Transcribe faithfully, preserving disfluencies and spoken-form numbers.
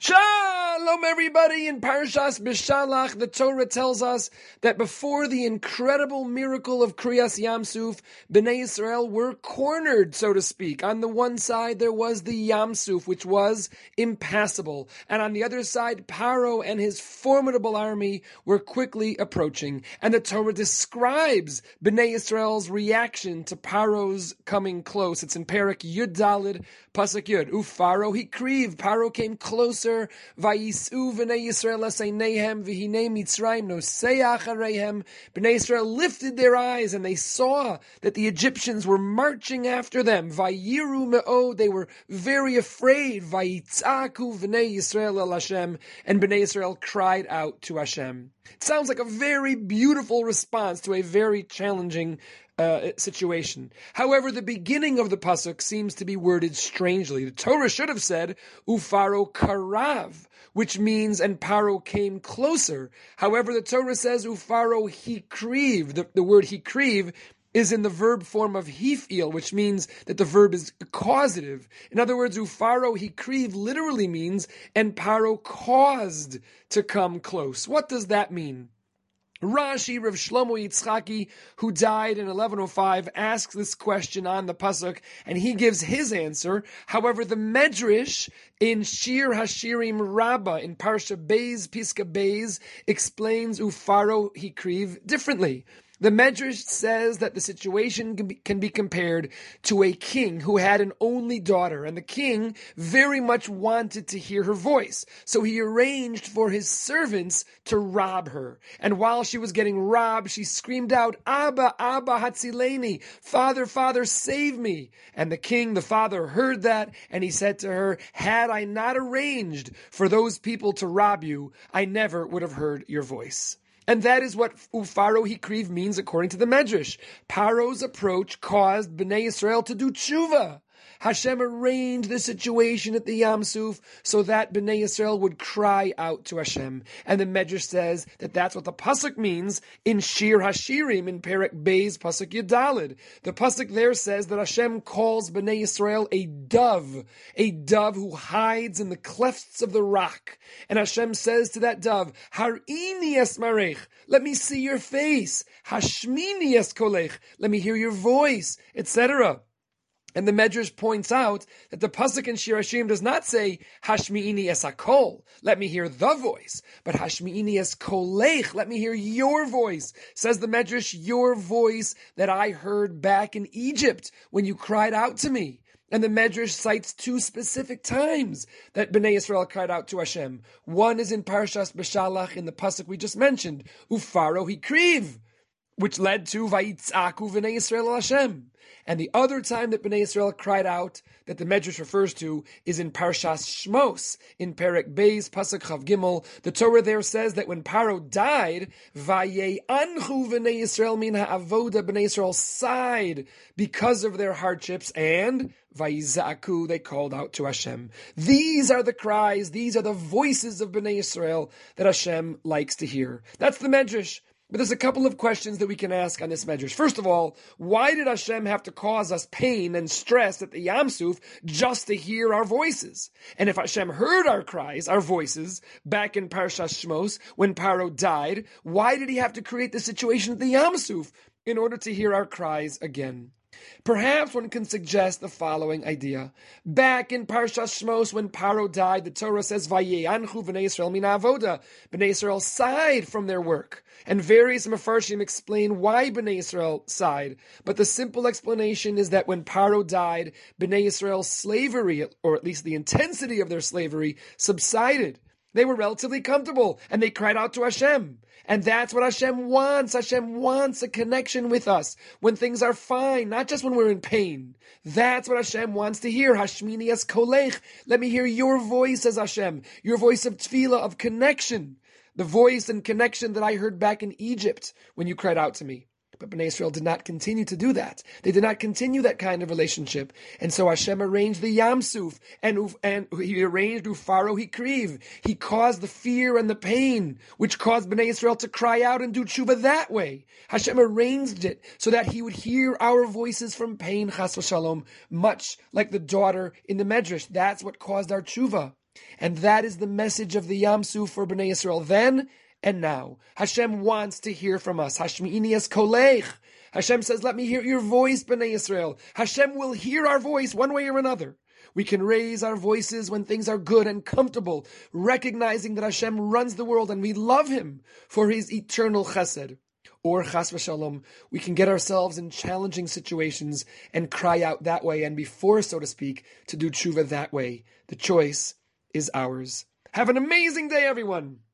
Shalom, everybody. In Parshas Beshalach, the Torah tells us that before the incredible miracle of Kriyas Yamsuf, Bnei Yisrael were cornered, so to speak. On the one side, there was the Yamsuf, which was impassable. And on the other side, Paro and his formidable army were quickly approaching. And the Torah describes Bnei Yisrael's reaction to Paro's coming close. It's in Perek Yud Daled, Pasuk Yud. Ufaro hikriv. Paro came closer. Vayisu v'nei Yisrael aseinehem v'hinei Mitzrayim noseach areihem. Bnei Yisrael lifted their eyes and they saw that the Egyptians were marching after them. Vayiru me'od. They were very afraid. Vayitzaku v'nei Yisrael el Hashem. And Bnei Yisrael cried out to Hashem. It sounds like a very beautiful response to a very challenging Uh, situation. However, the beginning of the pasuk seems to be worded strangely. The Torah should have said, Ufaro karav, which means, and Paro came closer. However, the Torah says, Ufaro hikriv. The, the word hikriv is in the verb form of hif'il, which means that the verb is causative. In other words, Ufaro hikriv literally means, and Paro caused to come close. What does that mean? Rashi, Rav Shlomo Yitzchaki, who died in eleven oh five, asks this question on the pasuk, and he gives his answer. However, the Medrash in Shir Hashirim Rabbah, in Parsha Beis, Piska Beis, explains Ufaro Hikriv differently. The Medrash says that the situation can be, can be compared to a king who had an only daughter, and the king very much wanted to hear her voice. So he arranged for his servants to rob her. And while she was getting robbed, she screamed out, Abba, Abba, Hatzileni, Father, Father, save me. And the king, the father, heard that, and he said to her, had I not arranged for those people to rob you, I never would have heard your voice. And that is what Ufaro Hikriv means according to the Medrash. Paro's approach caused Bnei Yisrael to do tshuva. Hashem arranged the situation at the Yamsuf so that Bnei Yisrael would cry out to Hashem. And the Medrash says that that's what the pasuk means in Shir Hashirim, in Perek Beis, Pasuk Yudalid. The pasuk there says that Hashem calls Bnei Yisrael a dove, a dove who hides in the clefts of the rock. And Hashem says to that dove, Harini esmarech, let me see your face. Hashmini eskolech, let me hear your voice, et cetera. And the Medrash points out that the pasuk in Shir Hashirim does not say Hashmi'ini es hakol, let me hear the voice, but Hashmi'ini es kolech, let me hear your voice. Says the Medrash, your voice that I heard back in Egypt when you cried out to me. And the Medrash cites two specific times that Bnei Yisrael cried out to Hashem. One is in Parshas Beshalach in the pasuk we just mentioned, Ufaro Hikriv, which led to Vayitzaku v'nei Yisrael el Hashem. And the other time that Bnei Yisrael cried out, that the Medrash refers to, is in Parshas Shmos, in Perek Beis, Pasuk Chav Gimel. The Torah there says that when Paro died, Vayeanchu v'nei Yisrael min ha'avoda, Bnei Yisrael sighed because of their hardships, and Vayizaku, they called out to Hashem. These are the cries, these are the voices of Bnei Yisrael that Hashem likes to hear. That's the Medrash. But there's a couple of questions that we can ask on this Medrash. First of all, why did Hashem have to cause us pain and stress at the Yamsuf just to hear our voices? And if Hashem heard our cries, our voices, back in Parshas Shmos, when Paro died, why did he have to create the situation at the Yamsuf in order to hear our cries again? Perhaps one can suggest the following idea. Back in Parshas Shmos, when Paro died, the Torah says, Vayeanchu v'nei Yisrael min ha'avoda. Bnei Yisrael sighed from their work. And various Mefarshim explain why Bnei Yisrael sighed. But the simple explanation is that when Paro died, Bnei Yisrael's slavery, or at least the intensity of their slavery, subsided. They were relatively comfortable, and they cried out to Hashem. And that's what Hashem wants. Hashem wants a connection with us when things are fine, not just when we're in pain. That's what Hashem wants to hear. Hashmini es kolech. Let me hear your voice, says Hashem. Your voice of tefillah, of connection. The voice and connection that I heard back in Egypt when you cried out to me. But Bnei Yisrael did not continue to do that. They did not continue that kind of relationship. And so Hashem arranged the Yamsuf, and, and he arranged Ufaro Hikriv. He caused the fear and the pain, which caused Bnei Yisrael to cry out and do tshuva that way. Hashem arranged it so that he would hear our voices from pain, chas v'shalom, much like the daughter in the Medrash. That's what caused our tshuva. And that is the message of the Yam Suf for Bnei Yisrael then and now. Hashem wants to hear from us. Hashmi'ini es kolech. Hashem says, let me hear your voice, Bnei Yisrael. Hashem will hear our voice one way or another. We can raise our voices when things are good and comfortable, recognizing that Hashem runs the world and we love Him for His eternal chesed. Or, chas v'shalom, we can get ourselves in challenging situations and cry out that way and be forced, so to speak, to do tshuva that way. The choice is ours. Have an amazing day, everyone!